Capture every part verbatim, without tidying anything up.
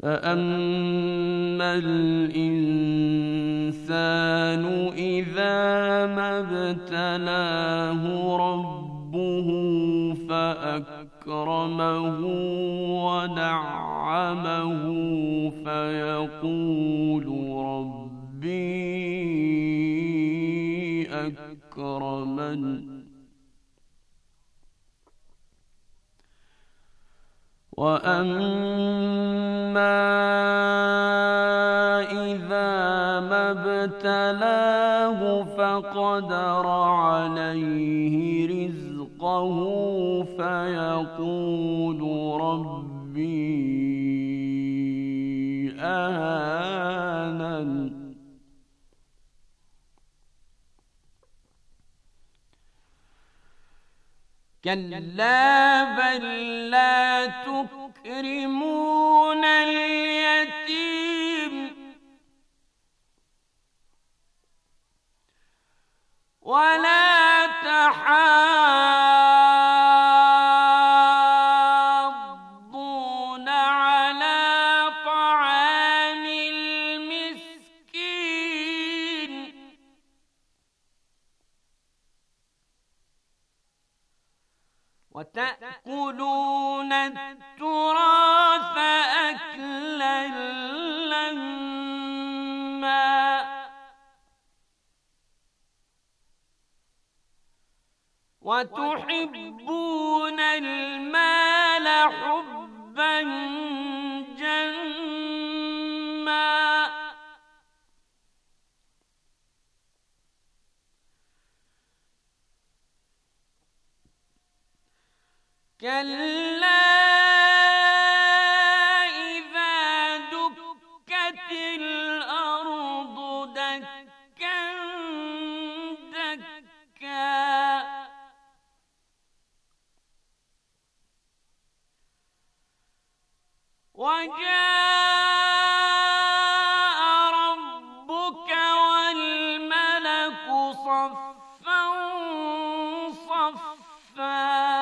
فأما الإنسان إذا ما ابتلاه ربه فأكرمه ونعمه فيقول ربي أكرمن وأما إذا ما ابتلاه فقدر عليه رزقه فيقول ربي أهانن كلا بل لا تكرمون اليتيم ولا تحاضون على طعام المسكين وتأكلون التراث أكلا لما وتحبون المال حبا جما كلا إذا دكت الأرض دكا دكا وجاء ربك والملك صفا صفا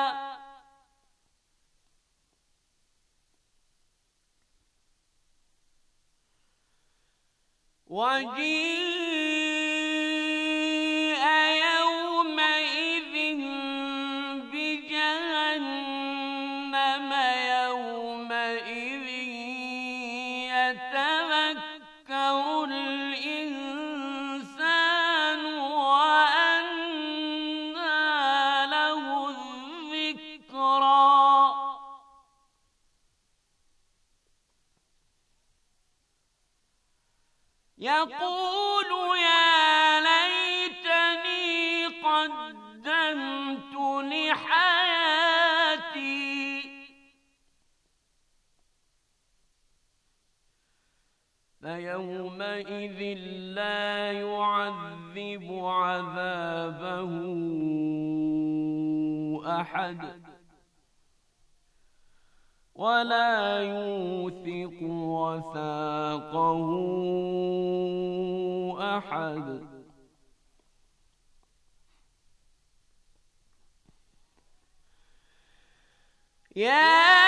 وجيء يومئذ بجهنم يومئذ يتذكر الإنسان وأنى له الذكرى يقول يا ليتني قدمت لحياتي فيومئذ لا يعذب عذابه أحد ولا يوثق وثاقه أحد يا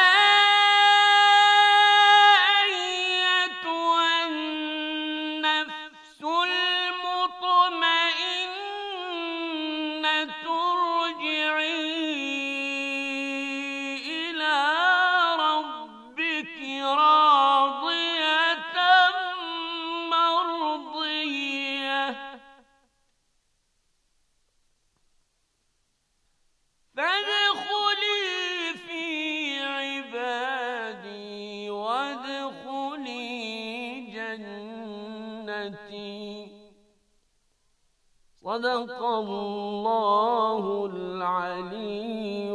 صدق الله العلي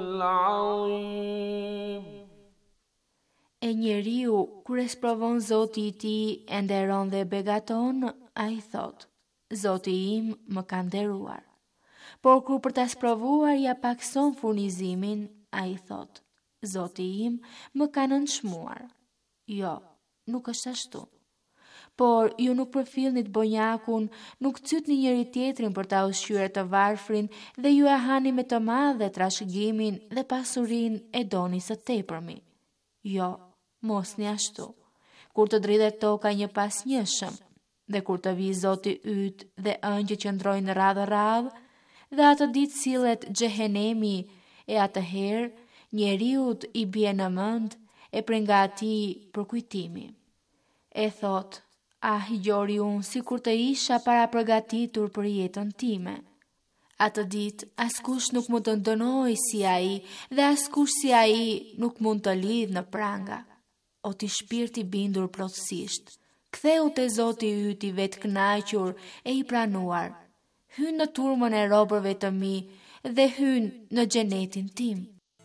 العظيم. E njeriu, kur e sprovon Zoti i tij e nderon dhe begaton, ai thot: Zoti im më ka nderuar. Por kur për ta sprovuar ja pakson furnizimin, ai thot: Zoti im më ka nënçmuar. Jo, nuk është ashtu. Por ju nuk përfillni të bonjakun, nuk cytni njëri tjetrin për ta ushqyer të varfrin dhe ju e hani me të madhe trashëgimin dhe pasurinë e doni së tepërmi. Jo, mos një ashtu. kur të dridhet toka një pas njëshëm, dhe kur të vi Zoti yt dhe ëngjë që ndrojnë radhë radhë, dhe atë ditë sillet xhehenemi, e atëherë njeriut i bie në mend e prej nga atij për kujtimi. E thot, ah, gjori unë si kur të isha para përgatitur për jetën time. Atë ditë, askush nuk mund të ndënoj si ai, dhe askush si ai nuk mund të lidh në pranga. O ti shpirti bindur plotësisht, ktheu te Zoti yt i vetë kënaqur e i pranuar. Hyn në turmën e robërve të mi dhe hyn në xhenetin tim.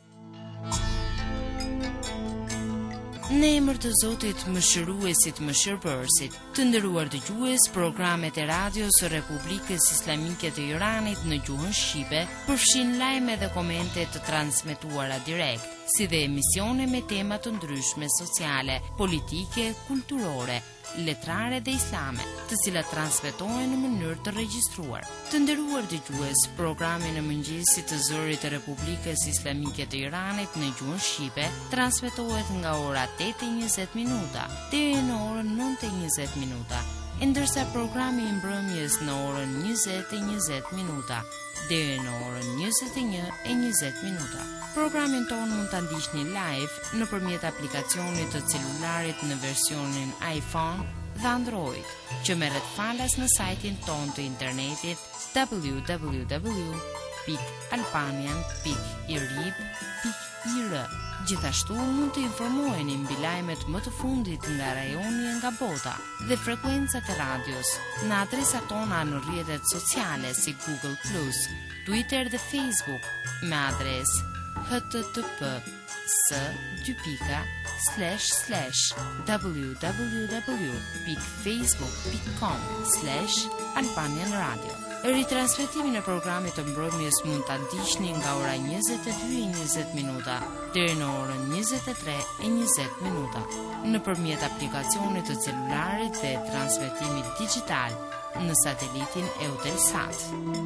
Në emër të Zotit Mëshiruesit Mëshirbërësit, të nderuar dëgjues, programet e radios së Republikës Islamike të Iranit në gjuhën shqipe përfshin lajme dhe komente të transmetuara direkt, si dhe emisione me tema të ndryshme sociale, politike, kulturore, letrare dhe islame, të cilat transmetohen në mënyrë të regjistruar. Të nderuar dëgjues, programi në mëngjesit të zërit të Republikës Islamike të Iranit në gjuhën shqipe transmetohet nga ora tetë e njëzet minuta deri në orën nëntë e njëzet minuta, ndërsa programi i mbrëmjes në orën njëzet e njëzet minuta deri në orën njëzet e një e njëzet minuta. Programin tonë mund të ndiqni live nëpërmjet aplikacionit të celularit në versionin iPhone dhe Android, që merret falas në sajtin tonë të internetit w w w pikë albanian pikë i r i b pikë i r. Gjithashtu mund të informoheni mbi lajmet më të fundit nga rajoni e nga bota dhe frekuencat e radios në adresat tona në rrjetet sociale si Google plus, Twitter dhe Facebook me adresë h t t p s dy pika slash slash w w w pikë facebook pikë com slash albanian radio. Ritransmetimin e programit të mbrëmjes mund ta ndiqni nga ora njëzet e dy e njëzet minuta deri në orën njëzet e tre e njëzet minuta nëpërmjet aplikacionit të celularit dhe transmetimit digjital në satelitin Eutelsat.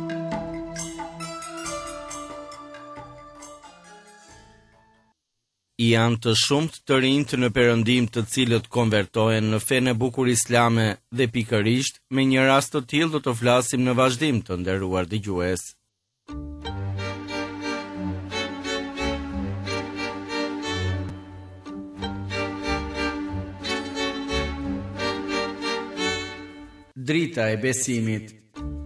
Janë të shumt të rinjt në perëndim të cilët konvertohen në fenë e bukur islame dhe pikërisht me një rast të tillë do të flasim në vazhdim, të nderuar dëgjues. Drita e besimit.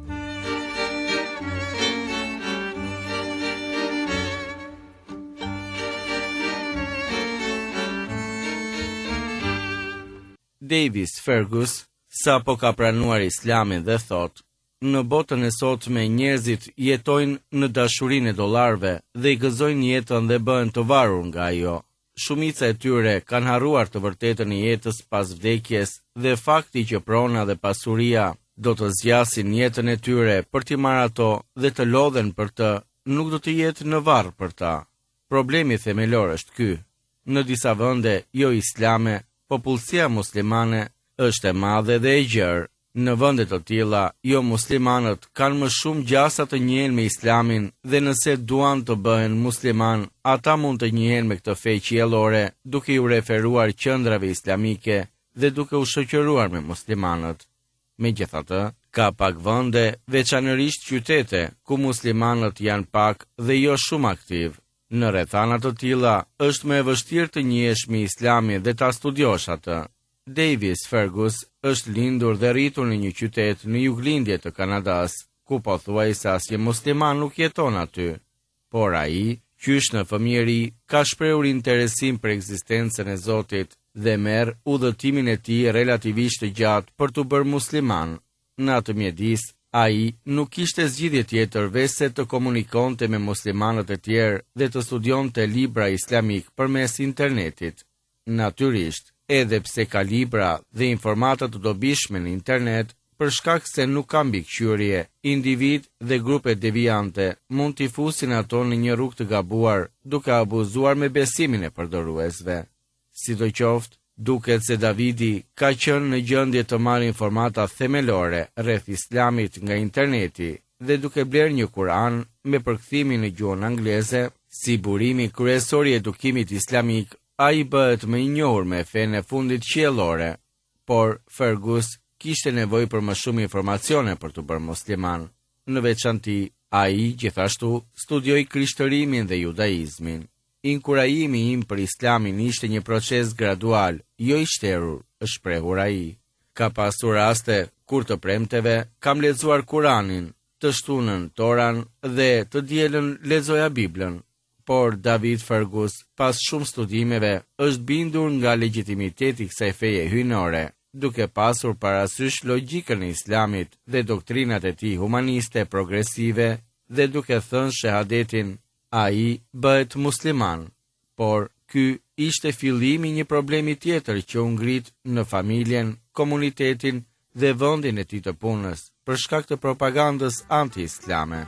Davis Fergus sa po ka pranuar islamin dhe thot, në botën e sotme njerëzit jetojnë në dashurinë e dollarëve dhe i gëzojnë jetën dhe bëhen të varur nga ajo. Shumica e tyre kanë harruar të vërtetën e jetës pas vdekjes dhe fakti që prona dhe pasuria do të zgjasin jetën e tyre për t'i marrë ato dhe të lodhen për të, nuk do të jetë në varr për ta. Problemi themelor është ky. Në disa vende jo islame, popullsia muslimane është e madhe dhe e gjerë. Në vende të tilla, jo muslimanët kanë më shumë gjasa të njihen me islamin dhe nëse duan të bëhen musliman, ata mund të njihen me këtë fe qiellore, duke u referuar qendrave islamike dhe duke u shoqëruar me muslimanët. Megjithatë, ka pak vende, veçanërisht qytete, ku muslimanët janë pak dhe jo shumë aktiv. Në rrethana të tilla është më e vështirë të njihesh me islamin dhe ta studiosh atë. Davis Fergus është lindur dhe rritur në një qytet në juglindje të Kanadas, ku pothuajse asnjë musliman nuk jeton aty. Por ai, qysh në fëmijëri, ka shprehur interesim për ekzistencën e Zotit dhe merr udhëtimin e tij relativisht të gjatë për t'u bërë musliman. Në atë mjedis, ai nuk kishte zgjidhje tjetër veçse të komunikonte me muslimanët e tjerë dhe të studionte libra islamik përmes internetit. Natyrisht, edhe pse ka libra dhe informata të dobishme në internet, për shkak se nuk ka mbikëqyrje, individ dhe grupe deviante mund t'i fusin ato në një rrugë të gabuar, duke abuzuar me besimin e përdoruesve. Sidoqoftë, duket se Davidi ka qenë në gjendje të marrë informata themelore rreth islamit nga interneti dhe duke blerë një Kur'an me përkthimin në gjuhën angleze, si burimi kryesor i edukimit islamik, a i bëhet më i njohur me fenë e fundit qiellore, por Fergus kishte nevojë për më shumë informacione për të bërë musliman. Në veçanti, a i gjithashtu studioi krishtërimin dhe judaizmin. Inkurajimi im për islamin ishte një proces gradual, jo i shterur, është shprehur ai. Ka pasur raste kur të premteve kam lexuar Kuranin, të shtunën Toran dhe të dielën lexoja Biblën. Por David Fergus, pas shumë studimeve, është bindur nga legitimiteti i kësaj feje hyjnore, duke pasur parasysh logjikën e Islamit dhe doktrinat e tij humaniste progresive dhe duke thënë shahadetin, ai bëhet musliman. Por ky ishte fillimi i një problemi tjetër që u ngrit në familjen, komunitetin dhe vendin e tij të punës për shkak të propagandës anti-islame.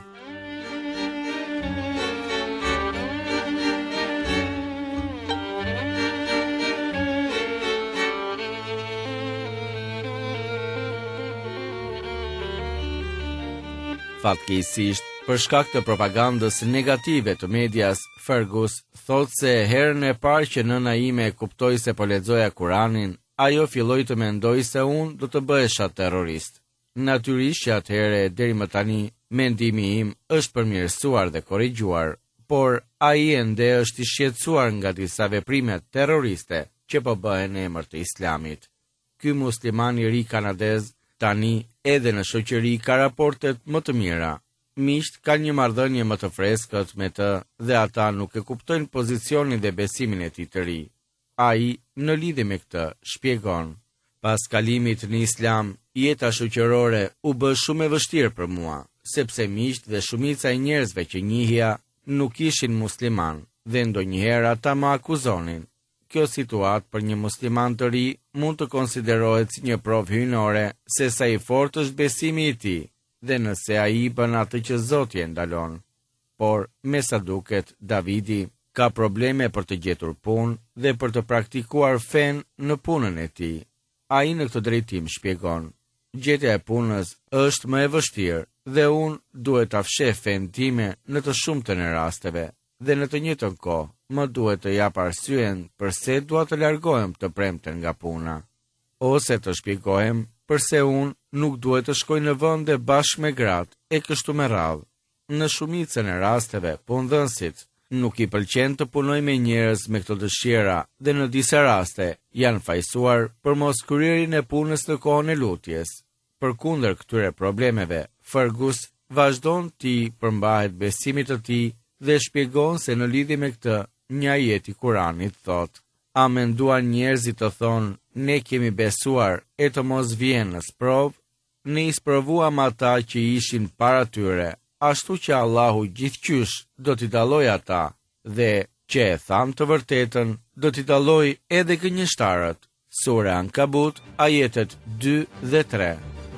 Fatkeqësisht, për shkak të propagandës negative të medias, Fergus thot se herën e parë që nëna ime e kuptoi se po lexoja Kuranin, ajo filloi të mendoj se unë do të bëhesha terrorist. Natyrisht që atëherë deri më tani mendimi im është përmirësuar dhe korrigjuar, por ai ende është i shqetësuar nga disa veprime terroriste që po bëhen në emër të Islamit. Ky musliman i ri kanadez tani edhe në shoqëri ka raportet më të mira. Miqt kanë një marrëdhënie më të freskët me të dhe ata nuk e kuptojnë pozicionin dhe besimin e tij të ri. Ai, në lidhje me këtë, shpjegon: pas kalimit në Islam, jeta shoqërore u bë shumë e vështirë për mua, sepse miqt dhe shumica e njerëzve që njihja nuk ishin musliman dhe ndonjëherë ata më akuzonin. Kjo situatë për një musliman të ri mund të konsiderohet si një provë hyjnore se sa i fortë është besimi i tij dhe nëse ai bën atë që Zoti e ndalon. Por, me sa duket, Davidi ka probleme për të gjetur punë dhe për të praktikuar fen në punën e tij. Ai në këtë drejtim shpjegon: gjetja e punës është më e vështirë dhe unë duhet ta fsheh fen time në të shumtën e rasteve dhe në të njëjtën kohë më duhet të jap arsyen pse dua të largohem të premten nga puna, ose të shpjegohem pse unë nuk duhet të shkoj në vende bashkë me gratë e kështu me radhë. Në shumicën e rasteve, punëdhënësit nuk i pëlqen të punoj me njerëz me këto dëshira dhe në disa raste janë fajsuar për mos kryerjen e punës në kohën e lutjes. Përkundër këtyre problemeve, Fergus vazhdon të përmbahet besimit të tij dhe shpjegon se në lidhje me këtë, një ajet i Kuranit thot: a menduan njerëzit të thonë, ne kemi besuar e të mos vjen në sprovë, ne i sprovuam ata që ishin para tyre, ashtu që Allahu gjithqysh do t'i dalloj ata, dhe që e thanë të vërtetën, do t'i dalloj edhe gënjeshtarët. Sura Ankabut, ajetet dy dhe tre.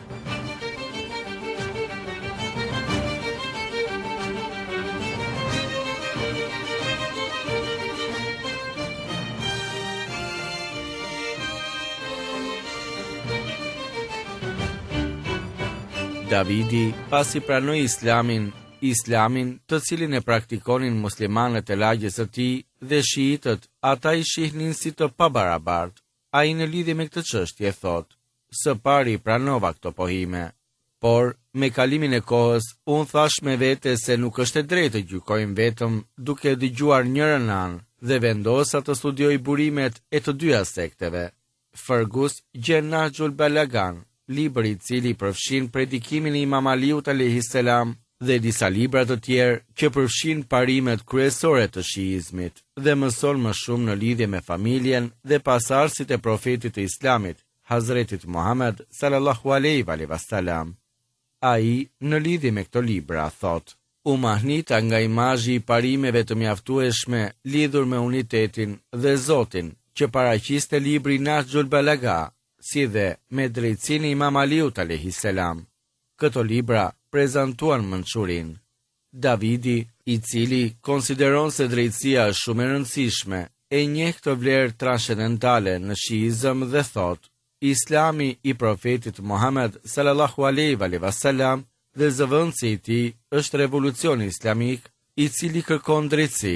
Davidi, pasi pranoi Islamin, Islamin të cilin e praktikonin muslimanët e lagjes së tij dhe shiitët, ata i shihnin si të pabarabartë. Ai në lidhje me këtë çështje thot: së pari pranova këto pohime, por me kalimin e kohës unë thash me vete se nuk është e drejtë të gjykojmë vetëm duke dëgjuar njërën anë dhe vendosa të studioj burimet e të dyja sekteve. Fergus gjen Nahjul Balagan, libër i cili përfshin predikimin e Imam Aliut alayhis salam dhe disa libra të tjerë që përfshin parimet kryesore të shiizmit dhe mëson më shumë në lidhje me familjen dhe pasardhësit e profetit të Islamit, Hazretit Muhammed sallallahu alaihi wasallam. Ai në lidhje me këto libra thot: u mahnita nga imazhi i parimeve të mjaftueshme lidhur me unitetin dhe Zotin që paraqiste libri Nahjul Balaga, si dhe me drejtsinë e Imam Aliut alayhis salam. Këto libra prezantuan mençurinë. Davidi, i cili konsideron se drejtësia është shumë e rëndësishme, e njeh këtë vlerë transcendentale në shiizëm dhe thot: Islami i profetit Muhammed sallallahu alaihi wasallam dhe zëvendësi i tij është revolucioni islamik i cili kërkon drejtësi.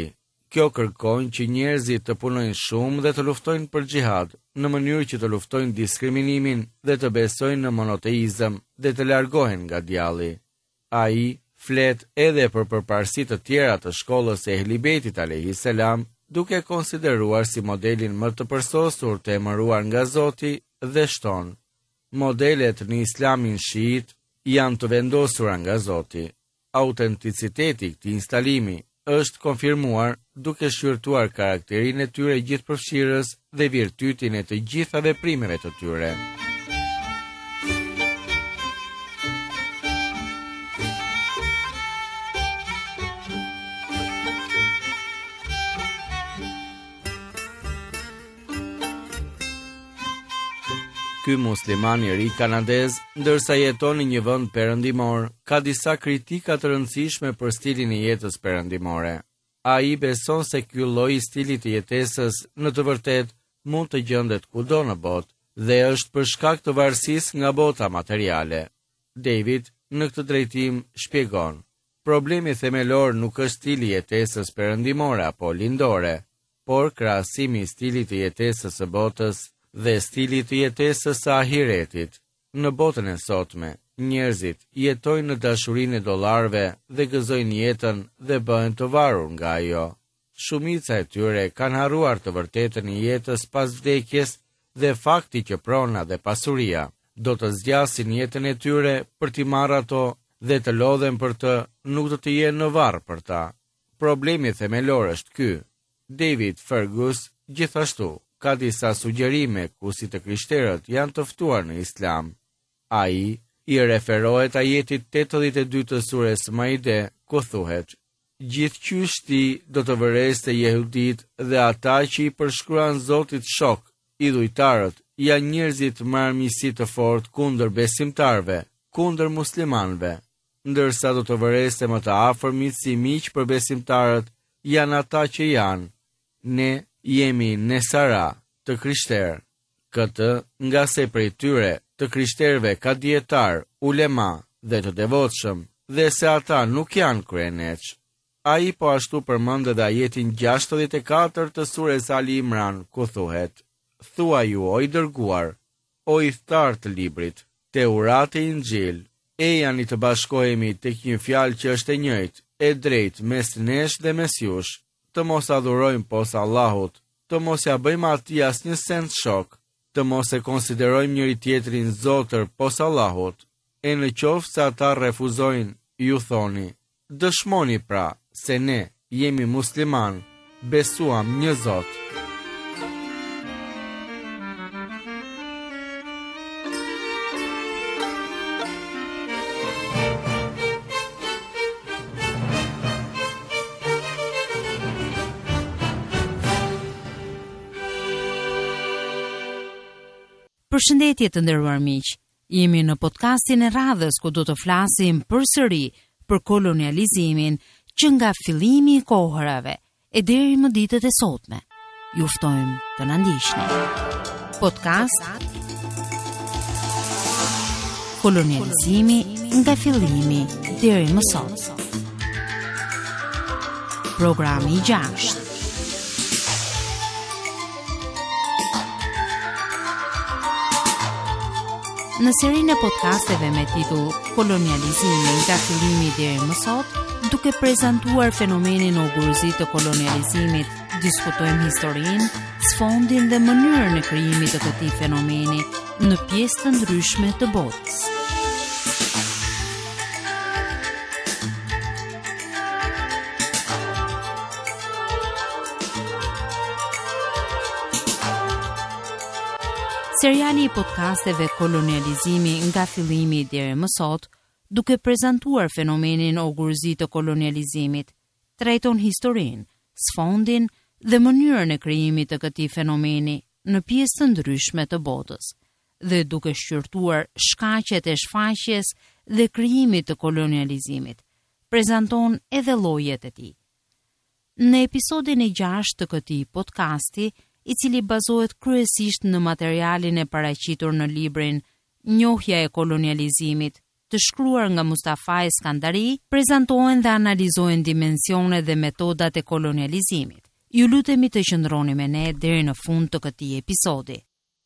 Kjo kërkon që njerëzit të punojnë shumë dhe të luftojnë për xhihad, në mënyrë që të luftojnë diskriminimin dhe të besojnë në monoteizëm dhe të largohen nga djalli. Ai flet edhe për përparësi të tjera të shkollës e Ehli Bejtit alayhis salam, duke konsideruar si modelin më të përsosur të emëruar nga Zoti dhe shton: modelet në Islamin šiit janë të vendosura nga Zoti. Autenticiteti i këtij instalimi është konfirmuar duke shqyrtuar karakterin e tyre gjithëpërfshirës dhe virtytin e të gjitha veprimeve të tyre. Ky musliman i ri kanadez, ndërsa jeton në një vend perëndimor, ka disa kritika të rëndësishme për stilin e jetës perëndimore. Ai beson se ky lloj stili të jetesës në të vërtetë mund të gjendet kudo në botë dhe është për shkak të varësisë nga bota materiale. David në këtë drejtim shpjegon: problemi themelor nuk është stili i jetesës perëndimore apo lindore, por krahasimi i stilit të jetesës së botës dhe stili të jetesës së ahiretit. Në botën e sotme, njerëzit jetojnë në dashurinë e dollarëve dhe gëzojnë jetën dhe bëhen të varur nga ajo. Shumica e tyre kanë harruar të vërtetën e jetës pas vdekjes dhe fakti që prona dhe pasuria do të zgjasin jetën e tyre për t'i marrë ato dhe të lodhen për të, nuk do të jenë në varr për ta. Problemi themelor është ky. David Fergus gjithashtu ka disa sugjerime ku si të krishterët janë të ftuar në Islam. Ai i referohet ajetit tetëdhjetë e dy të sures Maide, ku thuhet: gjithqysh ti do të vëreste jehudit dhe ata që i përshkruan Zotit shok, idhujtarët janë njerëzit me armiqësi të fortë kundër besimtarve, kundër muslimanëve, ndërsa do të vëreste më të afërmit si miq për besimtarët janë ata që janë: ne jemi nesara të krishterë. Këtë nga se prej tyre të krishterëve ka dietar, ulema dhe të devotshëm, dhe se ata nuk janë kryeneç. Ai po ashtu përmend edhe ajetin gjashtëdhjetë e katër të sures Ali Imran, ku thuhet: thua ju o i dërguar, o i thtar të librit, Teurati e Injil, e janë i të bashkohemi tek një fjalë që është e njëjtë, e drejtë mes nesh dhe mes jush, të mos adhurojmë posa Allahut, të mos ja bëjmë atij asnjë send shok, të mos e konsiderojmë njëri tjetrin zotër posa Allahut. E në qoftë se ata refuzojnë, ju thoni: dëshmoni pra se ne jemi musliman, besuam një Zot. Përshëndetje të nderuar miq. Jemi në podcastin e radhës ku do të flasim përsëri për kolonializimin që nga fillimi i kohërave e deri më ditët e sotme. Ju ftojmë të na ndiqni. Podcast Kolonializimi nga fillimi deri më sot. Programi i gjashtë. Në serinë e podcasteve me titull Kolonializimi nga fillimi deri më sot, duke prezantuar fenomenin ugurëzit të kolonializimit, diskutojmë historinë, sfondin dhe mënyrën e krijimit të këtij fenomeni në pjesë të ndryshme të botës. Seriali i podcasteve Kolonializimi nga fillimi deri më sot, duke prezantuar fenomenin ugurëzit të kolonializimit, trajton historinë, sfondin dhe mënyrën e krijimit të këtij fenomeni në pjesë të ndryshme të botës, dhe duke shqyrtuar shkaqet e shfaqjes dhe krijimit të kolonializimit, prezanton edhe llojet e tij. Në episodin e gjashtë të këtij podcasti, i cili bazohet kryesisht në materialin e paraqitur në librin Njohja e kolonializimit, të shkruar nga Mustafa Eskandari, prezantohen dhe analizohen dimensionet dhe metodat e kolonializimit. Ju lutemi të qëndroni me ne deri në fund të këtij episodi.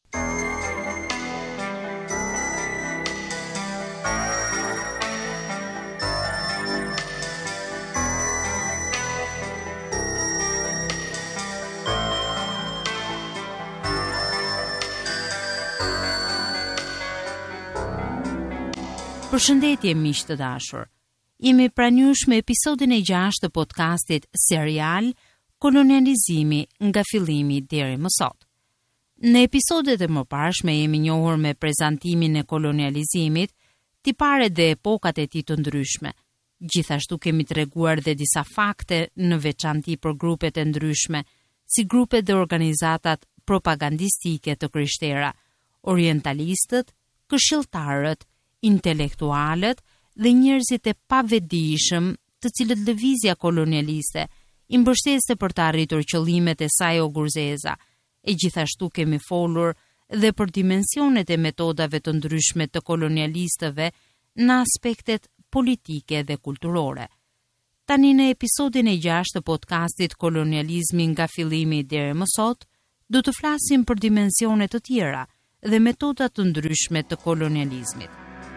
Përshëndetje miq të dashur. Jemi pranë jush me episodin e gjashtë të podcastit serial Kolonializimi nga fillimi deri më sot. Në episodet e mëparshme jemi njohur me prezantimin e kolonializimit, tiparet dhe epokat e tij të ndryshme. Gjithashtu kemi treguar dhe disa fakte në veçanti për grupet e ndryshme, si grupet dhe organizatat propagandistike të krishtera, orientalistët, këshilltarët, intelektualët dhe njerëzit e pavetdijshëm të cilët lëvizja kolonialiste i mbështeste për të arritur qëllimet e saj ogurzeza. E gjithashtu kemi folur dhe për dimensionet e metodave të ndryshme të kolonialistëve në aspektet politike dhe kulturore. Tani në episodin e gjashtë të podcastit Kolonializmi nga fillimi deri më sot, do të flasim për dimensione të tjera dhe metoda të ndryshme të kolonializmit.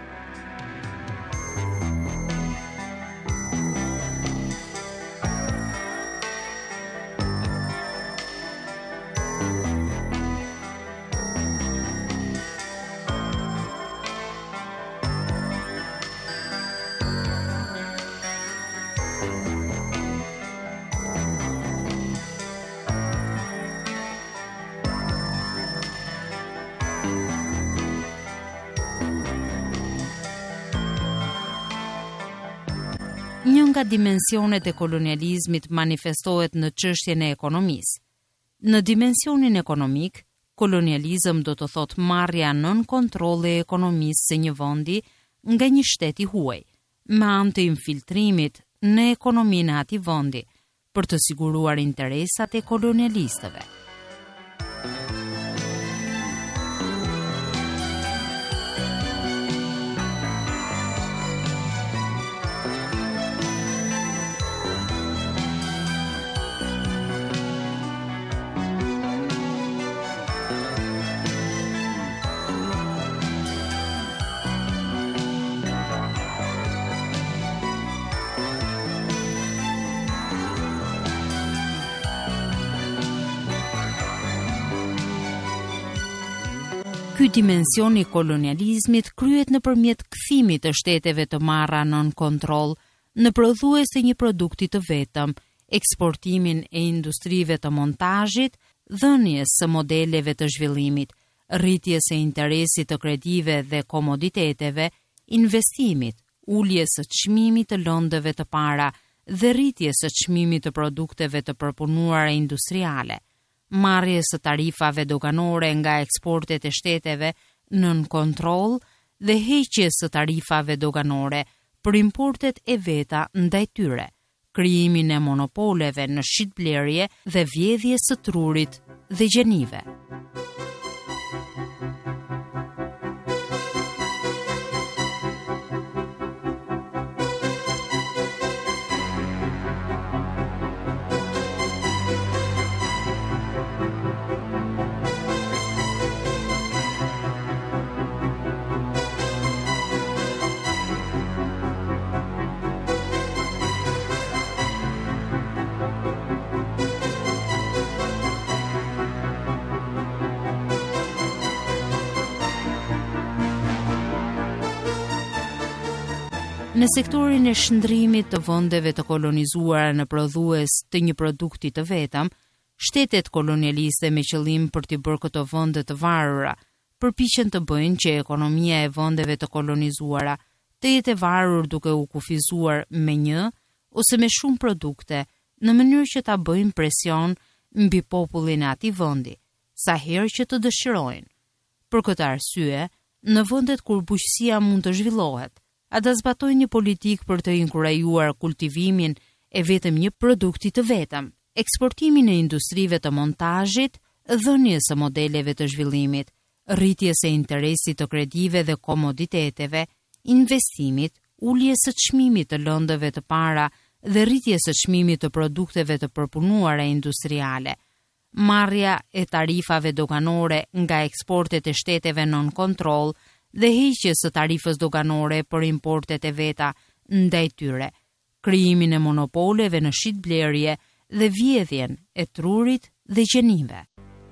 Një nga dimensionet e kolonializmit manifestohet në çështjen e ekonomisë. Në dimensionin ekonomik, kolonializëm do të thotë marrja nën kontroll e ekonomisë së një vendi nga një shtet i huaj, me anë të infiltrimit në ekonominë e atij vendi, për të siguruar interesat e kolonialistëve. Ky dimension i kolonializmit kryhet nëpërmjet kthimit të shteteve të marra nën kontroll në prodhues të një produkti të vetëm, eksportimin e industrive të montazhit, dhënies së modeleve të zhvillimit, rritjes së interesit të kredive dhe komoditeteve, investimit, uljes së çmimit të lëndëve të para dhe rritjes së çmimit të produkteve të përpunuara industriale, marrjes së tarifave doganore nga eksportet e shteteve nën kontroll dhe heqjes së tarifave doganore për importet e veta ndaj tyre, krijimin e monopoleve në shitblerje dhe vjedhjes së trurit dhe gjenive. Në sektorin e shndrimit të vendeve të kolonizuara në prodhues të një produkti të vetëm, shtetet kolonialiste me qëllim për t'i bërë këto vende të varura përpiqen të bëjnë që ekonomia e vendeve të kolonizuara të jetë e varur duke u kufizuar me një ose me shumë produkte në mënyrë që ta bëjnë presion mbi popullin e atij vendi, sa herë që të dëshirojnë. Për këtë arsye, në vendet kur bujqësia mund të zhvillohet, ata zbatojnë një politikë për të inkurajuar kultivimin e vetëm një produkti të vetëm, eksportimin e industrive të montazhit, dhënies së modeleve të zhvillimit, rritjes së interesit të kredive dhe komoditeteve, investimit, uljes së çmimit të lëndëve të para dhe rritjes së çmimit të produkteve të përpunuara industriale, marrja e tarifave doganore nga eksportet e shteteve non kontroll dhe heqjes së tarifës doganore për importet e veta ndaj tyre, krijimin e monopoleve në shitblerje dhe vjedhjen e trurit dhe gjenive.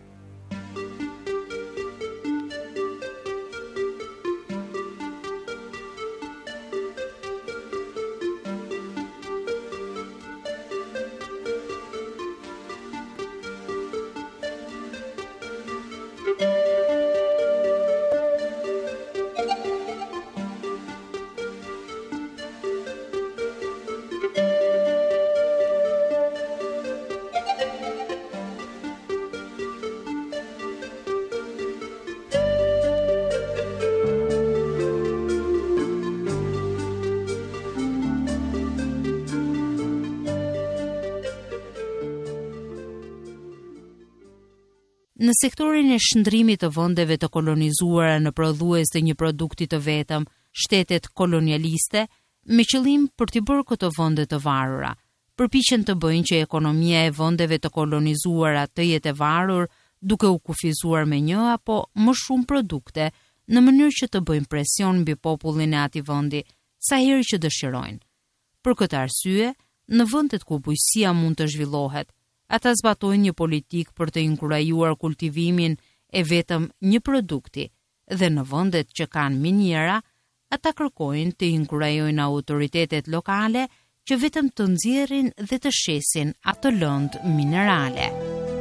Në sektorin e shndrimit të vendeve të kolonizuara në prodhues të një produkti të vetëm, shtetet kolonialiste, me qëllim për t'i bërë këto vende të varura, përpiqen të bëjnë që ekonomia e vendeve të kolonizuara të jetë e varur, duke u kufizuar me një apo më shumë produkte, në mënyrë që të bëjnë presion mbi popullin e atij vendi sa herë që dëshirojnë. Për këtë arsye, në vendet ku bujqësia mund të zhvillohet, ata zbatojnë një politik për të inkurajuar kultivimin e vetëm një produkti, dhe në vendet që kanë miniera, ata kërkojnë të inkurajojnë autoritetet lokale që vetëm të nxjerrin dhe të shesin ato lëndë minerale.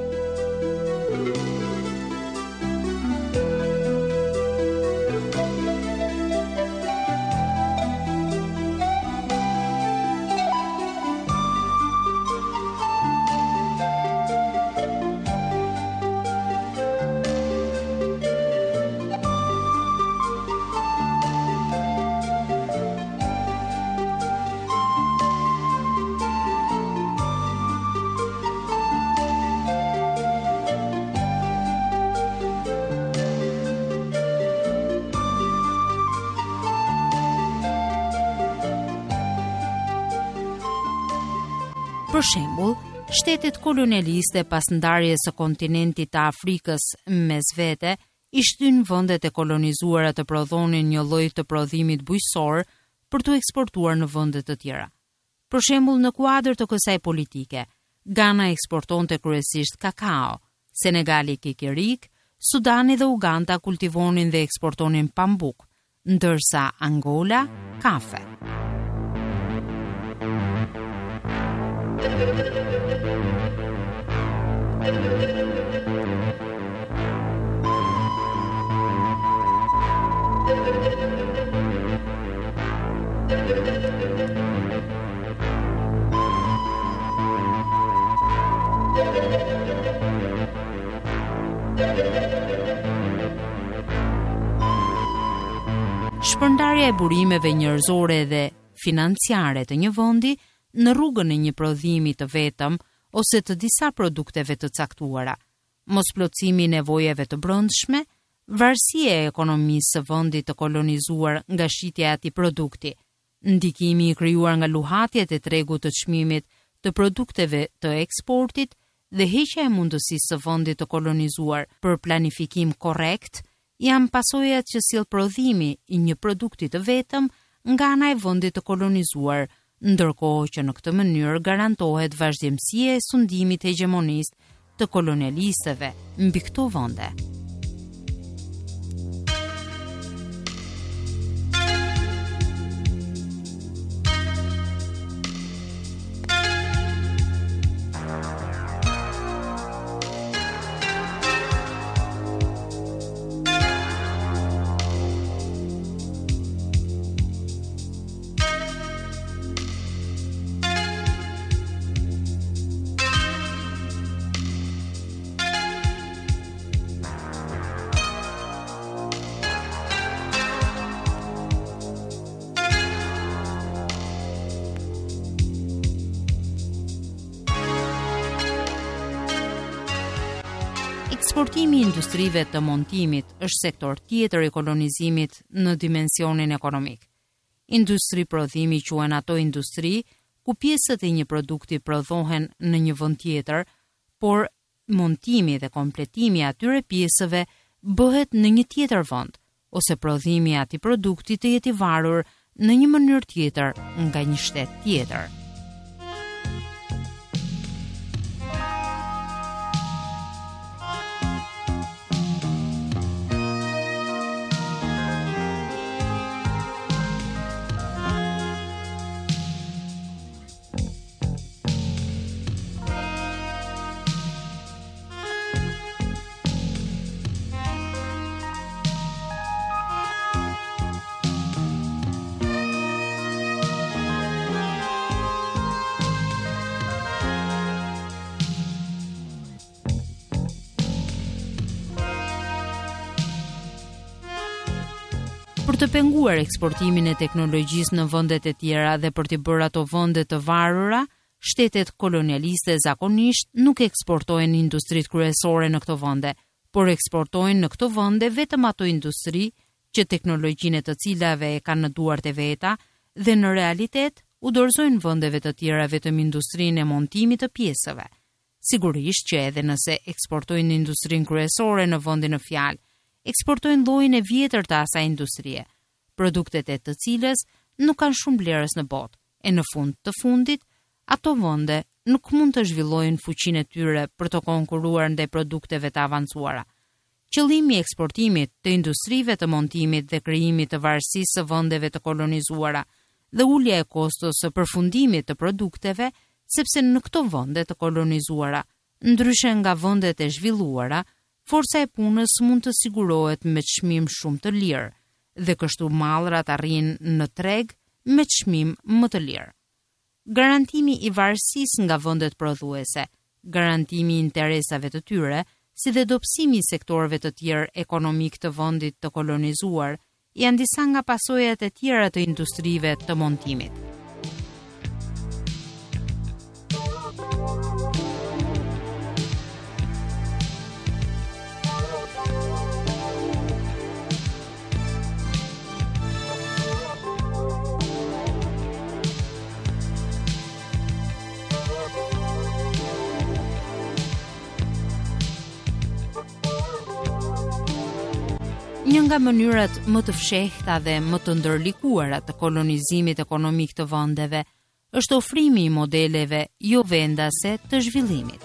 Për shembull, shtetet kolonialiste pas ndarjes së kontinentit të Afrikës mes vete, i shtyn vendet e kolonizuara të prodhonin një lloj të prodhimit bujqësor për t'u eksportuar në vende të tjera. Për shembull, në kuadër të kësaj politike, Ghana eksportonte kryesisht kakao, Senegali kikirik, Sudani dhe Uganda kultivonin dhe eksportonin pambuk, ndërsa Angola kafe. Shpërndarja e burimeve njerëzore dhe financiare të një vendi në rrugën e një prodhimi të vetëm ose të disa produkteve të caktuara, mosplotësimi i nevojave të brendshme, varësia e ekonomisë së vendit të kolonizuar nga shitja e atij produkti, ndikimi i krijuar nga luhatjet e tregut të çmimit të produkteve të eksportit dhe heqja e mundësisë së vendit të kolonizuar për planifikim korrekt, janë pasojat që sjell prodhimi i një produkti të vetëm nga ana e vendit të kolonizuar, ndërkohë që në këtë mënyrë garantohet vazhdimësia e sundimit hegemonist të kolonialistëve mbi këto vende. Eksportimi i industrive të montimit është sektor tjetër i kolonizimit në dimensionin ekonomik. Industri prodhimi quhen ato industri ku pjesët e një produkti prodhohen në një vend tjetër, por montimi dhe kompletimi i atyre pjesëve bëhet në një tjetër vend, ose prodhimi i atij produkti të jetë i varur në një mënyrë tjetër nga një shtet tjetër. Për të penguar eksportimin e teknologjisë në vendet e tjera dhe për të bërë ato vende të varura, shtetet kolonialiste zakonisht nuk eksportojnë industritë kryesore në këto vende, por eksportojnë në këto vende vetëm ato industri që teknologjinë të cilave e kanë në duart e veta dhe në realitet u dorëzojnë vendeve të tjera vetëm industrinë e montimit të pjesëve. Sigurisht që edhe nëse eksportojnë industrinë kryesore në vendin në fjalë, eksportojnë llojin e vjetër të asaj industrie, produktet e të cilës nuk kanë shumë vlerës në botë, e në fund të fundit, ato vende nuk mund të zhvillojnë fuqinë e tyre për të konkuruar ndaj produkteve të avancuara. Qëllimi i eksportimit të industrive të montimit dhe krijimit të varësisë së vendeve të kolonizuara dhe ulja e kostos së përfundimit të produkteve, sepse në këto vende të kolonizuara, ndryshe nga vendet e zhvilluara, forca e punës mund të sigurohet me çmim shumë të lirë dhe kështu mallrat arrin në treg me çmim më të lirë. Garantimi i varësisë nga vendet prodhuese, garantimi i interesave të tyre, si dhe dobësimi i sektorëve të tjerë ekonomik të vendit të kolonizuar, janë disa nga pasojat e tjera të industrive të montimit. Një nga mënyrat më të fshehta dhe më të ndërlikuara të kolonizimit ekonomik të vendeve është ofrimi i modeleve jo vendase të zhvillimit.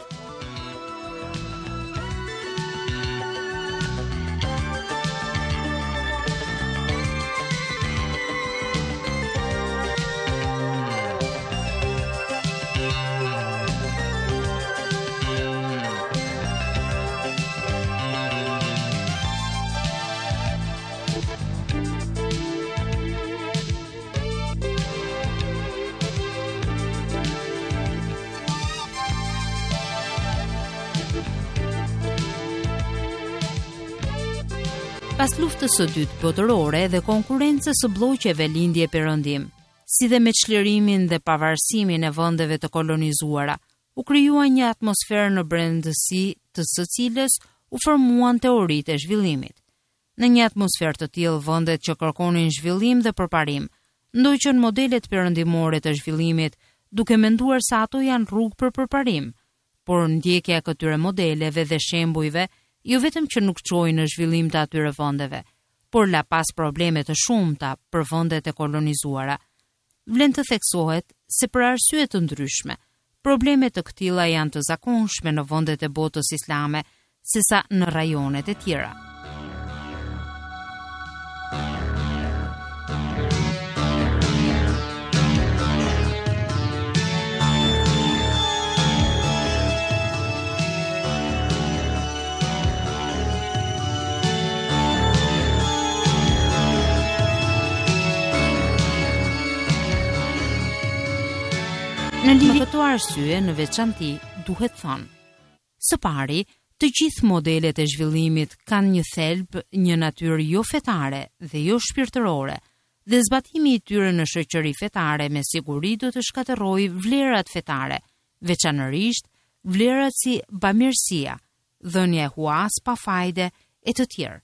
Pas luftës së dytë botërore dhe konkurrencës së bllokeve lindje perëndim, si dhe me çlirimin dhe pavarësimin e vendeve të kolonizuara, u krijua një atmosferë në brendësi të së cilës u formuan teoritë e zhvillimit. Në një atmosferë të tillë, vendet që kërkonin zhvillim dhe përparim, ndoqën modelet perëndimore të zhvillimit, duke menduar se ato janë rrugë për përparim, por ndjekja e këtyre modeleve dhe shembujve jo vetëm që nuk çojnë në zhvillim të atyre vendeve, por la pas probleme të shumta për vendet e kolonizuara. Vlen të theksohet se për arsye të ndryshme, probleme të këtilla janë të zakonshme në vendet e botës islame, sesa në rajonet e tjera. Në lidhje me këto arsye, në veçanti, duhet thënë: së pari, të gjithë modelet e zhvillimit kanë një thelb, një natyrë jo fetare dhe jo shpirtërore, dhe zbatimi i tyre në shoqëri fetare me siguri do të shkatërrojë vlerat fetare, veçanërisht vlerat si bamirësia, dhënia e huas pa fajde e të tjerë.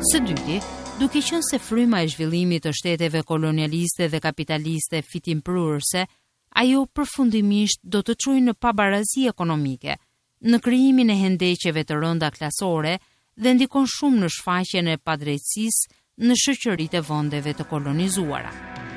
Së dyti, duke qenë se fryma e zhvillimit të shteteve kolonialiste dhe kapitaliste fitimprurëse, ajo përfundimisht do të çojë në pabarazi ekonomike, në krijimin e hendeqeve të rënda klasore dhe ndikon shumë në shfaqjen e padrejtësisë në shoqëritë e vendeve të kolonizuara.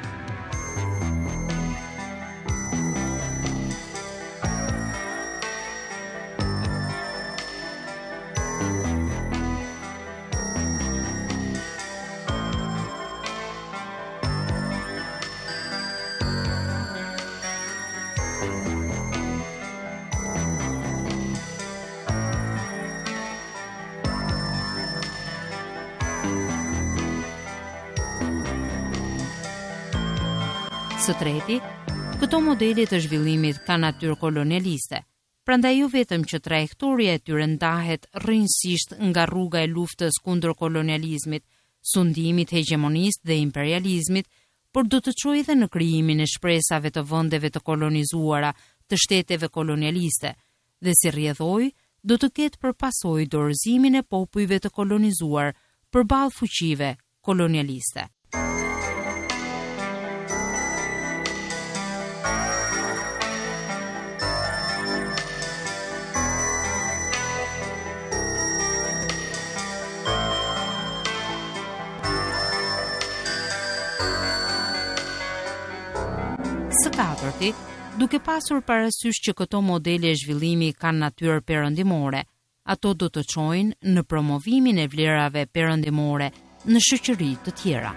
Së treti, këto modele të zhvillimit kanë natyrë kolonialiste. Prandaj jo vetëm që trajektoria e tyre ndahet rrënjësisht nga rruga e luftës kundër kolonializmit, sundimit hegemonist dhe imperializmit, por do të çojë edhe në krijimin e shpresave të vendeve të kolonizuara, të shteteve kolonialiste, dhe si rrjedhoj, do të ketë për pasojë dorëzimin e popujve të kolonizuar përballë fuqive kolonialiste. Së katërti, duke pasur parasysh që këto modele e zhvillimi kanë natyrë perëndimore, ato do të çojnë në promovimin e vlerave perëndimore në shoqëri të tjera.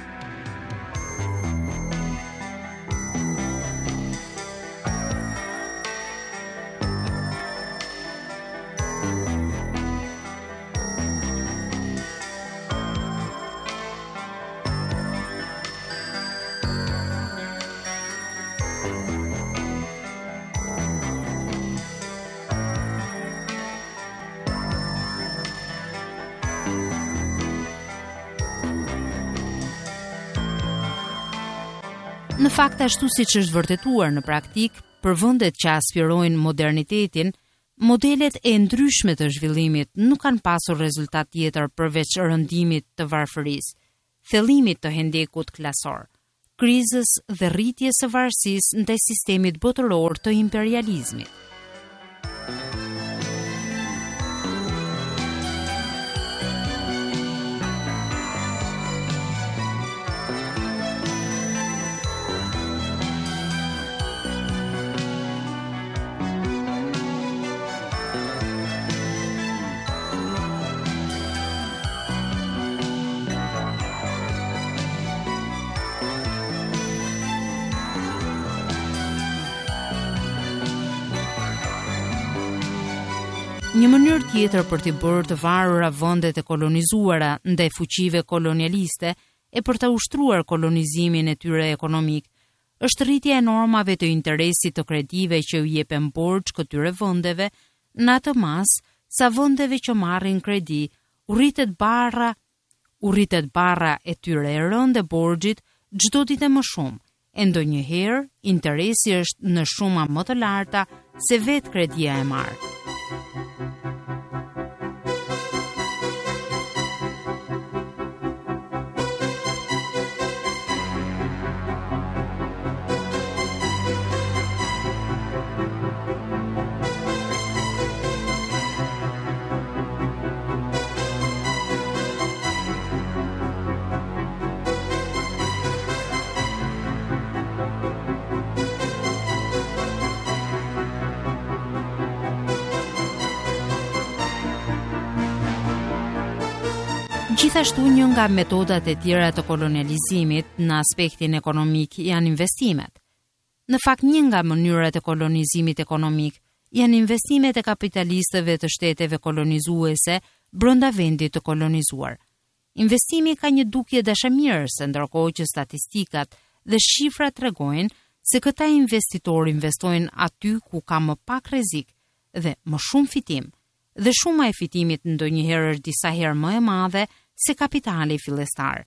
Në fakt, ashtu siç është vërtetuar në praktik, për vendet që aspirojnë modernitetin, modelet e ndryshme të zhvillimit nuk kanë pasur rezultat tjetër përveç rëndimit të varfërisë, thellimit të hendekut klasor, krizës dhe rritjes së varësisë ndaj sistemit botëror të imperializmit. Një mënyrë tjetër për t'i bërë të varura vendet e kolonizuara ndaj fuqive kolonialiste e për të ushtruar kolonizimin e tyre ekonomik, është rritja e normave të interesit të kredive që u jepen borxh këtyre vendeve, në atë mas sa vendeve që marrin kredi, u rritet barra, u rritet barra e tyre e rëndë e borxhit çdo ditë më shumë. E ndonjëherë interesi është në shuma më të larta se vetë kredia e marrë. Gjithashtu një nga metodat e tjera të kolonializimit në aspektin ekonomik janë investimet. Në fakt një nga mënyrat e kolonizimit ekonomik janë investimet e kapitalistëve të shteteve kolonizuese brenda vendit të kolonizuar. Investimi ka një dukje dashamirëse, ndërkohë që statistikat dhe shifrat tregojnë se këta investitorë investojnë aty ku ka më pak rrezik dhe më shumë fitim, dhe shuma e fitimit ndonjëherë është disa herë më e madhe se kapitali fillestar.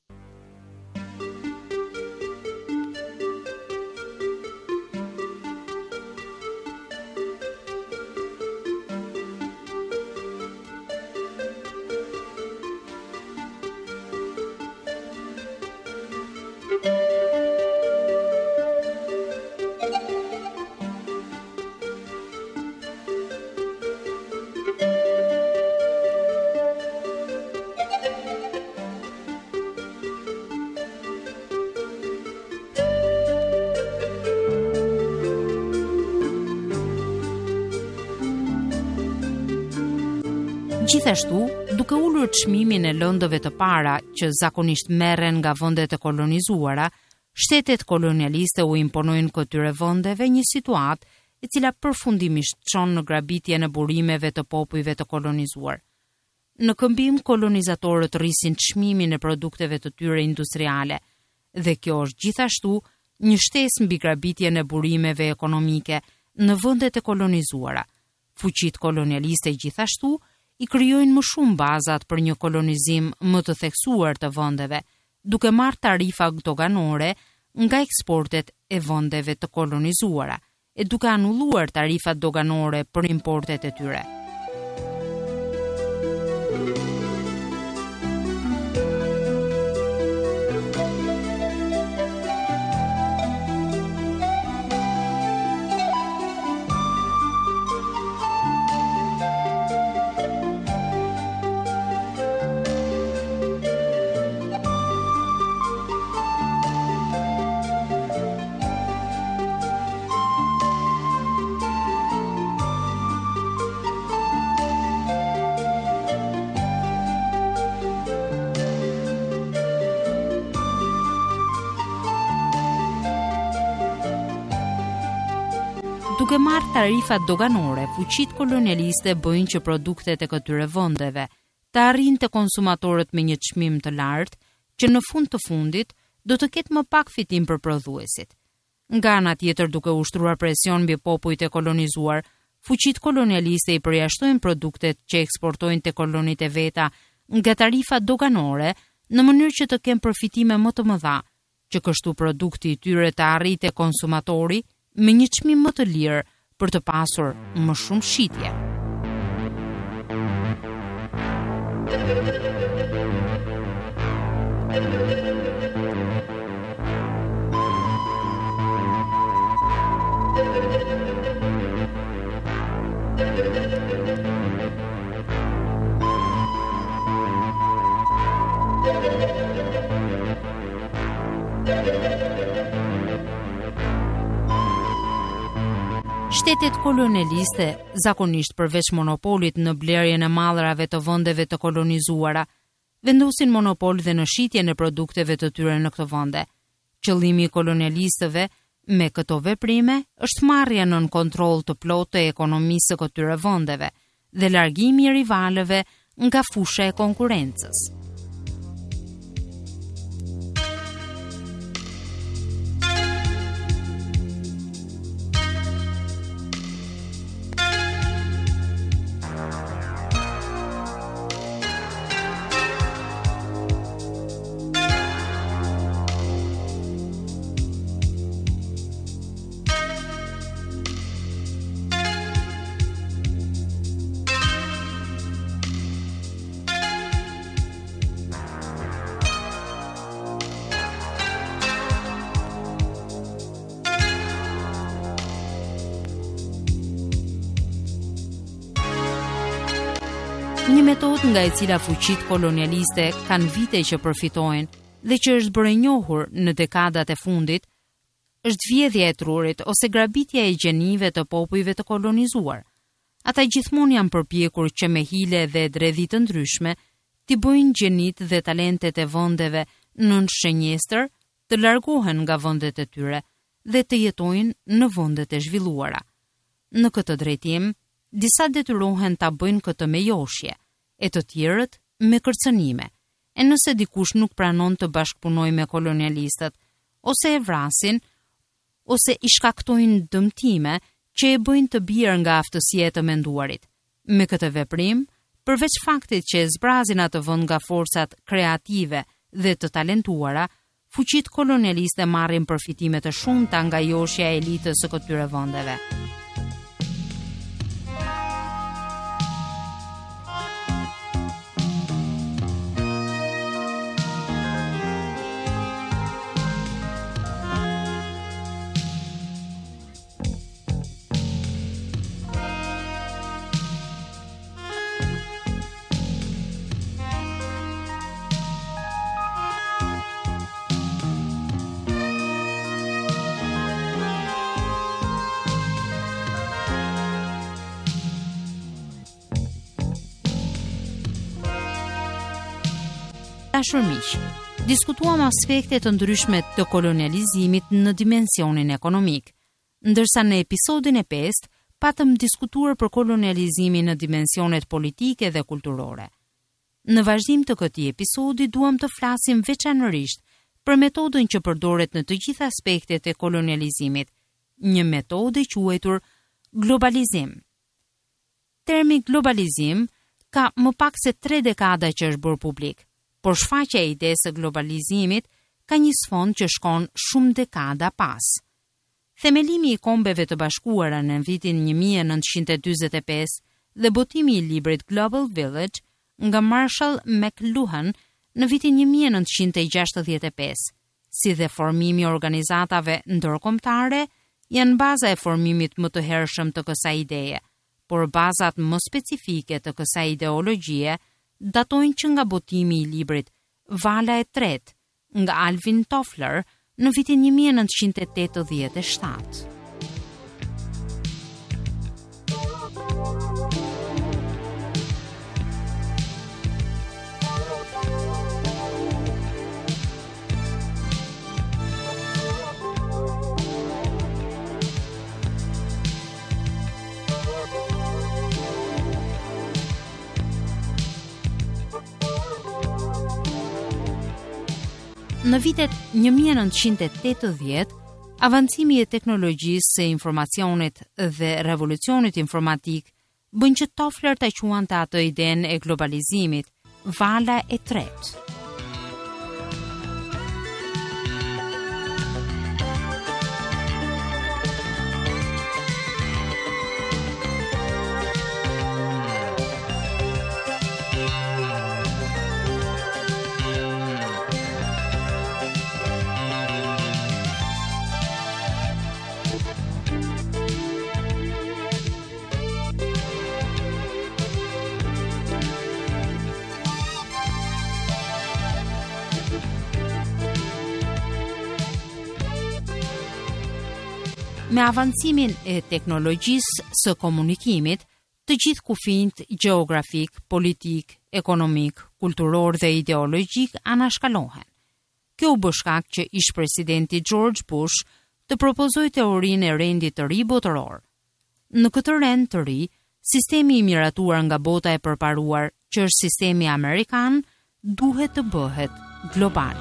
Gjithashtu, duke ulur çmimin e lëndëve të para që zakonisht merren nga vendet e kolonizuara, shtetet kolonialiste u imponojnë këtyre vendeve një situatë e cila përfundimisht çon në grabitjen e burimeve të popujve të kolonizuar. Në këmbim, kolonizatorët rrisin çmimin e produkteve të tyre industriale, dhe kjo është gjithashtu një shtesë mbi grabitjen e burimeve ekonomike në vendet e kolonizuara. Fuqitë kolonialiste gjithashtu i krijojnë më shumë bazat për një kolonizim më të theksuar të vendeve, duke marrë tarifa doganore nga eksportet e vendeve të kolonizuara, e duke anulluar tarifat doganore për importet e tyre. Duke marrë tarifat doganore, fuqitë kolonialiste bëjnë që produktet e këtyre vendeve të arrijnë te konsumatorët me një çmim të lartë, që në fund të fundit do të ketë më pak fitim për prodhuesit. Nga ana tjetër, duke ushtruar presion mbi popujt e kolonizuar, fuqitë kolonialiste i përjashtojnë produktet që eksportojnë te kolonitë e veta nga tarifa doganore në mënyrë që të kenë përfitime më të mëdha, që kështu produkti i tyre të arrijë te konsumatori me një çmim më të lirë për të pasur më shumë shitje. Shtetet kolonialiste, zakonisht përveç monopolit në blerjen e mallrave të vendeve të kolonizuara, vendosin monopol dhe në shitjen e produkteve të tyre në këto vende. Qëllimi i kolonialistëve me këto veprime është marrja nën kontroll të plotë të ekonomisë së këtyre vendeve dhe largimi i rivalëve nga fusha e konkurrencës. Një metodë nga e cila fuqitë kolonialiste kanë vite që përfitojnë dhe që është bërë e njohur në dekadat e fundit, është vjedhja e trurit ose grabitja e gjenive të popujve të kolonizuar. Ata gjithmonë janë përpjekur që me hile dhe dredhi të ndryshme t'i bëjnë gjenit dhe talentet e vendeve nën shenjestër të largohen nga vendet e tyre dhe të jetojnë në vendet e zhvilluara. Në këtë drejtim, disa detyrohen ta bëjnë këtë me joshje, e të tjerët me kërcënime. E nëse dikush nuk pranon të bashkëpunojë me kolonialistët, ose e vrasin, ose i shkaktojnë dëmtime që e bëjnë të bjerë nga aftësia e të menduarit. Me këtë veprim, përveç faktit që e zbrazin atë vend nga forcat kreative dhe të talentuara, fuqitë kolonialiste marrin përfitime të shumta nga joshja e elitës së këtyre vendeve. Dashur miq, diskutuam aspekte të ndryshme të kolonializimit në dimensionin ekonomik, ndërsa në episodin e pestë patëm diskutuar për kolonializimin në dimensionet politike dhe kulturore. Në vazhdim të këtij episodi duam të flasim veçanërisht për metodën që përdoret në të gjitha aspektet e kolonializimit, një metodë e quajtur globalizim. Termi globalizim ka më pak se tre dekada që është bërë publik, por shfaqja e idesë së globalizimit ka një sfond që shkon shumë dekada pas. Themelimi i Kombeve të Bashkuara në vitin një mijë e nëntëqind e dyzet e pesë dhe botimi i librit Global Village nga Marshall McLuhan në vitin një mijë e nëntëqind e gjashtëdhjetë e pesë, si dhe formimi i organizatave ndërkombëtare, janë baza e formimit më të hershëm të kësaj ideje, por bazat më specifike të kësaj ideologjie datojnë që nga botimi i librit Vala e tretë nga Alvin Toffler në vitin një mijë e nëntëqind e tetëdhjetë e shtatë. Në vitet një mijë e nëntëqind e tetëdhjetë, avancimi i teknologjisë së informacionit dhe revolucionit informatik bën që Toffler ta quante atë idenë e globalizimit, vala e tretë. Me avancimin e teknologjisë së komunikimit, të gjithë kufijt gjeografik, politik, ekonomik, kulturor dhe ideologjik anashkalohen. Kjo u bë shkak që ish presidenti George Bush të propozoi teorinë e rendit të ri botëror. Në këtë rend të ri, sistemi i miratuar nga bota e përparuar, që është sistemi amerikan, duhet të bëhet global.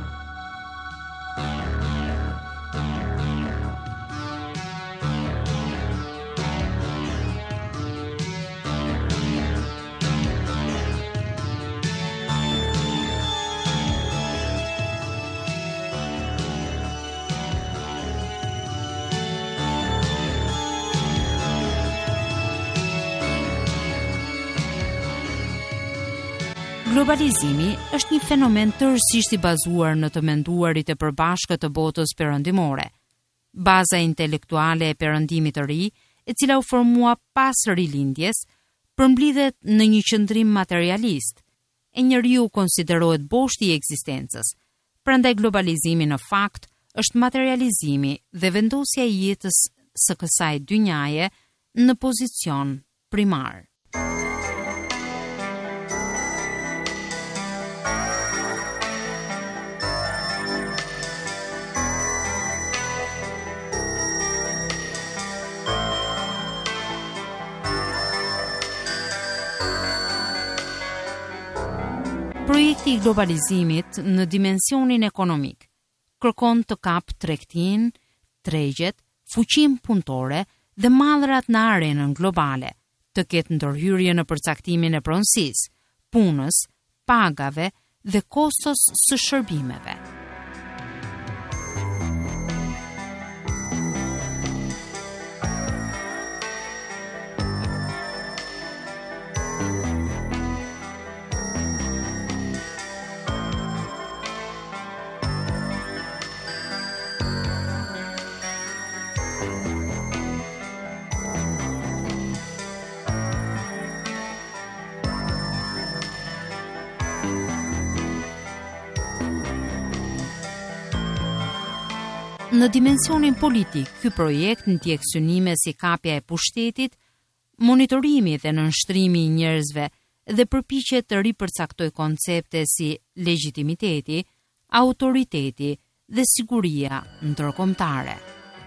Globalizimi është një fenomen tërësisht i bazuar në të menduarit e përbashkët të botës perëndimore. Baza intelektuale e perëndimit të ri, e cila u formua pas rilindjes, përmblidhet në një qëndrim materialist, e njeriu konsiderohet boshti i ekzistencës. Prandaj globalizimi në fakt është materializimi dhe vendosja e jetës së kësaj dynjaje në pozicion primar. Projekti i globalizimit në dimensionin ekonomik kërkon të kap tregtin, tregjet, fuqinë punëtore dhe mallrat në arenën globale, të ketë ndërhyrje në përcaktimin e pronësisë, punës, pagave dhe kostos së shërbimeve. Në dimensionin politik, ky projekt ndjek synime si kapja e pushtetit, monitorimi dhe nënshtrimi i njerëzve dhe përpiqet të ripërcaktoj koncepte si legitimiteti, autoriteti dhe siguria ndërkombëtare.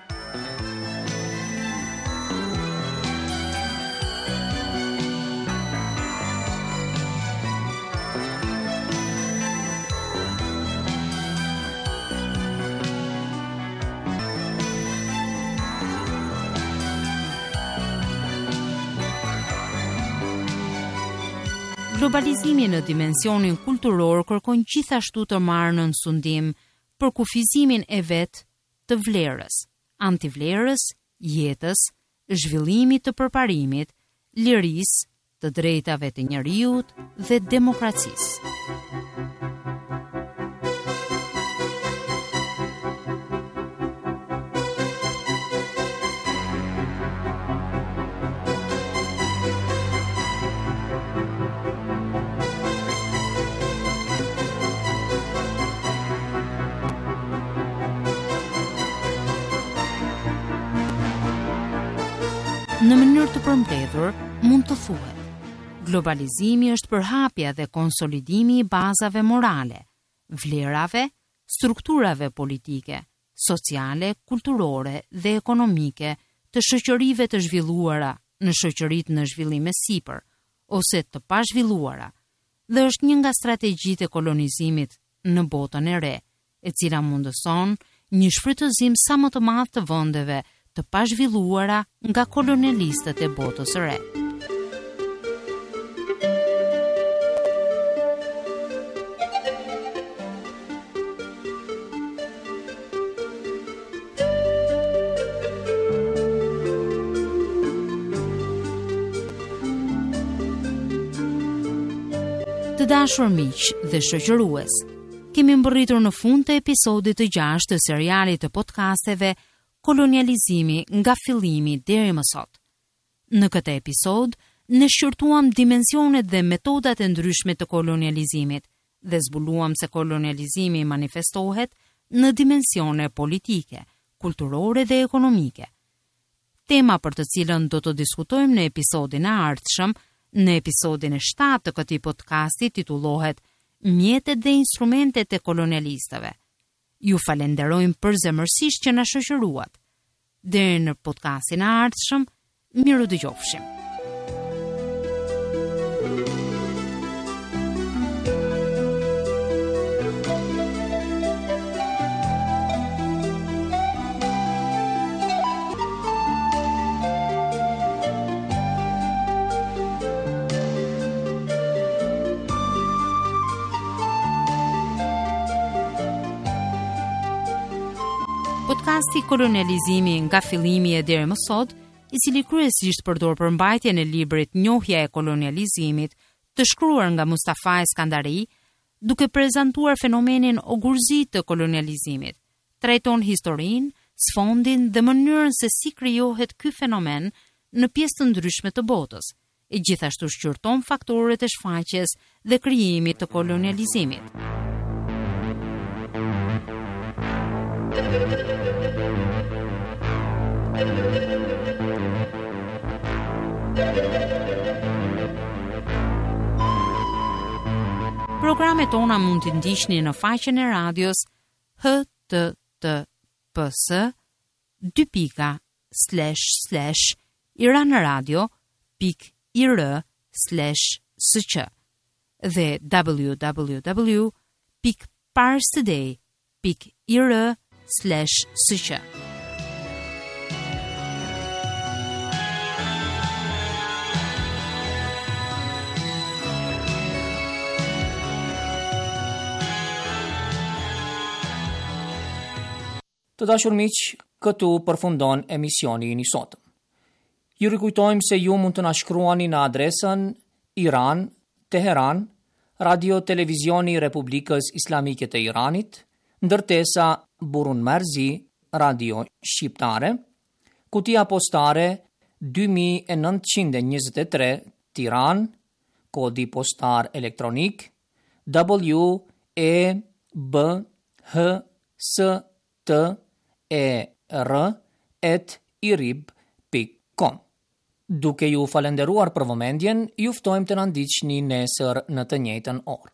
Globalizimi në dimensionin kulturor kërkon gjithashtu të marrë në sundim për kufizimin e vet të vlerës, antivlerës, jetës, zhvillimit të përparimit, lirisë, të drejtave të njerëzit dhe demokracisë. Në mënyrë të përmbledhur, mund të thuhet, globalizimi është përhapja dhe konsolidimi i bazave morale, vlerave, strukturave politike, sociale, kulturore dhe ekonomike të shoqërive të zhvilluara në shoqëritë në zhvillim e sipër ose të pazhvilluara, dhe është një nga strategjitë e kolonizimit në botën e re, e cila mundëson një shfrytëzim sa më të madh të vendeve të pazhvilluara nga kolonialistët e botës së re. Të dashur miq dhe shoqërues, kemi mbërritur në fund të episodit të gjashtë të serialit të podcasteve Kolonializimi nga fillimi deri më sot. Në këtë episod, ne shqyrtuam dimensionet dhe metodat e ndryshme të kolonializimit dhe zbuluam se kolonializimi manifestohet në dimensione politike, kulturore dhe ekonomike. Tema për të cilën do të diskutojmë në episodin e ardhshëm, në episodin e shtatë të këtij podcasti titullohet Mjetet dhe instrumentet e kolonialistëve. Ju falenderojmë përzemërsisht që na shoqëruat. Deri në podcastin e ardhshëm, miru dëgjofshim. Podcasti Kolonializimi nga fillimi e deri më sot, i cili kryesisht përdor përmbajtjen e librit Njohja e kolonializimit, të shkruar nga Mustafa Eskandari, duke prezantuar fenomenin ogurzit të kolonializimit, trajton historinë, sfondin dhe mënyrën se si krijohet ky fenomen në pjesë të ndryshme të botës, e gjithashtu shqyrton faktorët e shfaqjes dhe krijimit të kolonializimit. Programet tona mund të ndiqni në faqen e radios h t t p s dy pika slash slash iranradio pik i r slash s q dhe w w w pik parstoday pik i r slash s q. Të dashur miq, këtu përfundon emisioni i sotëm. Ju rikujtojmë se ju mund të na shkruani në adresën Iran, Teheran, Radio Televizioni Republikës Islamike të Iranit, ndërtesa Burun Marzi, Radio Shqiptare, kutia postare dy mijë e nëntëqind e njëzet e tre, Tiranë, kodi postar elektronik W E B H S T E R at irib dot com. Duke ju falenderuar për vëmendjen, ju ftojmë të na ndiqni nesër në të njëjtën orë.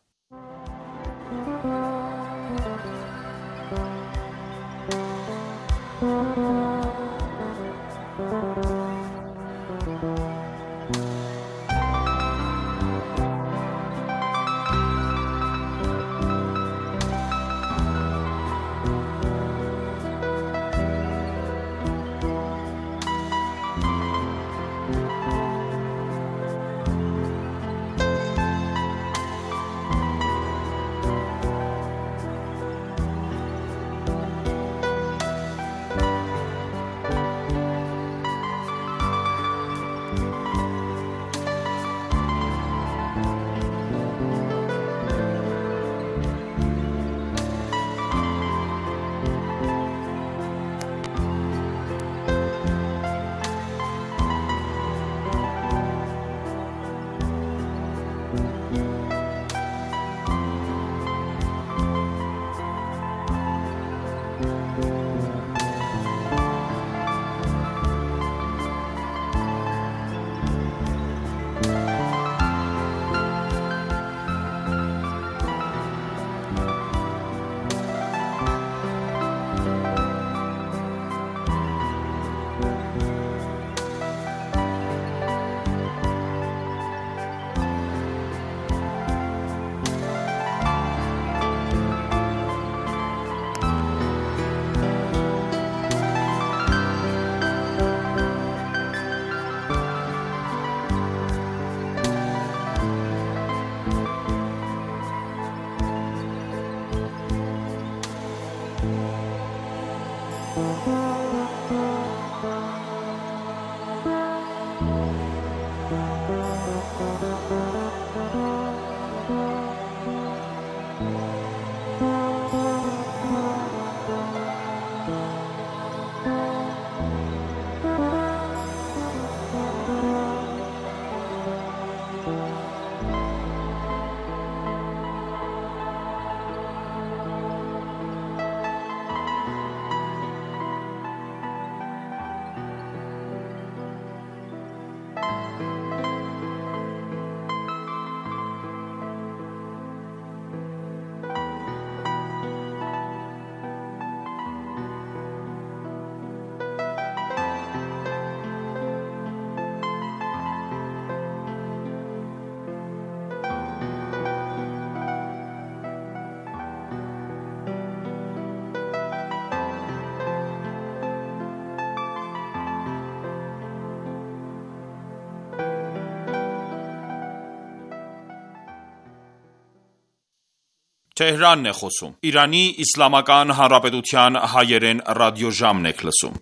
Թեհրանն է խոսում։ Իրանի Իսլամական Հանրապետության հայերեն ռադիոժամն եք լսում։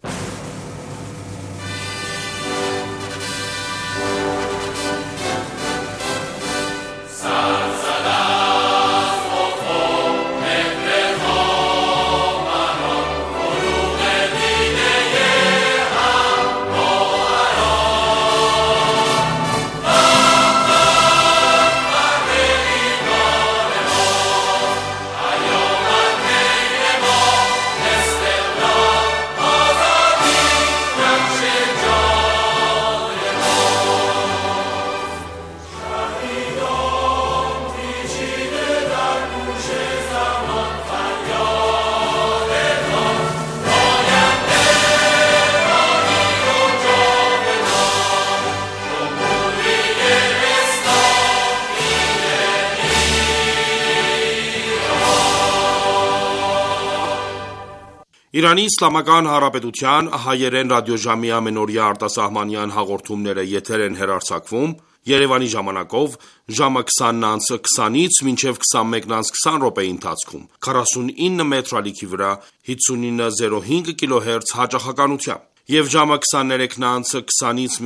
Իրանի Իսլամական Հանրապետության հայերեն ռադիոժամի ամենօրյա արտասահմանյան հաղորդումները եթեր են հեռարձակվում Երևանի ժամանակով ժամը քսանից քսանից մինչև քսանմեկից քսան րոպեի ընթացքում քառասունինը մետրալիքի վրա հիսունինը զիրո հինգ կիլոհերց հաճախականությամբ եւ ժամը քսաներեքից քսանից